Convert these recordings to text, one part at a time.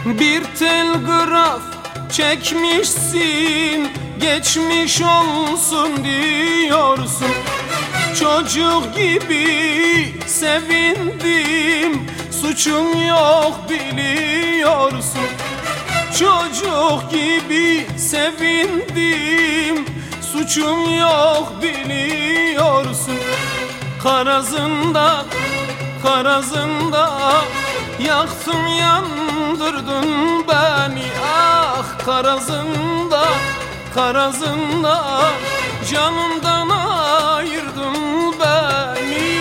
Bir telgraf çekmişsin, geçmiş olsun diyorsun. Çocuk gibi sevindim, suçum yok biliyorsun. Çocuk gibi sevindim, suçum yok biliyorsun. Karazından, karazından yaktın yandırdın beni. Ah karazından, karazından canımdan ayırdın beni.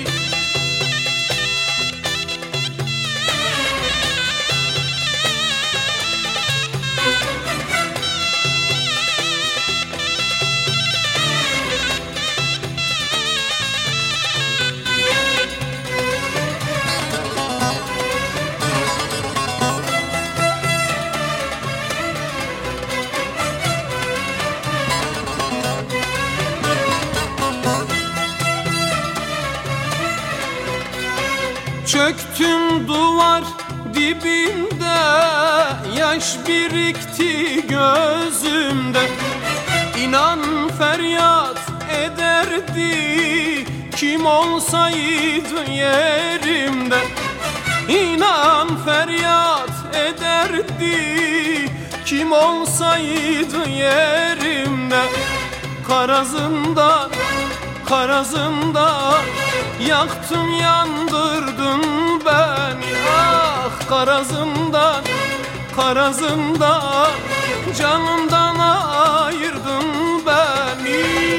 Çöktüm duvar dibinde, yaş birikti gözümde. İnan feryat ederdi kim olsaydı yerimde. İnan feryat ederdi kim olsaydı yerimde. Karazından, karazından yaktın yandırdın beni. Ah karazından, karazından canımdan ayırdın beni.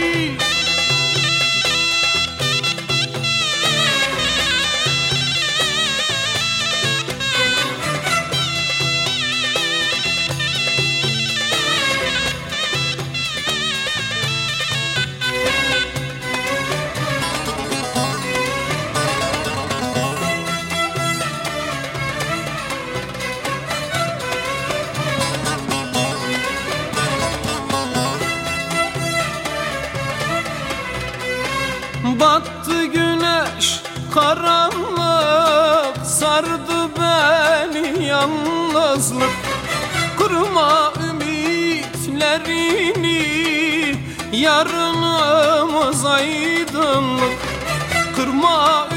Battı güneş, karanlık sardı beni yalnızlık. Kırma ümitlerini, yarınımız aydınlık. Kırma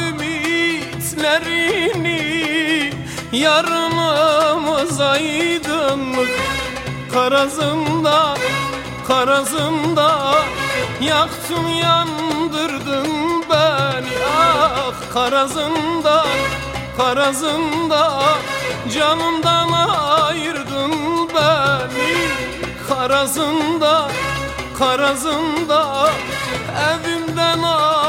ümitlerini, yarınımız aydınlık. Karazından, karazından yaktın yandırdın beni. Ah karazından, karazından canımdan ayırdın beni. Karazından, karazından evimden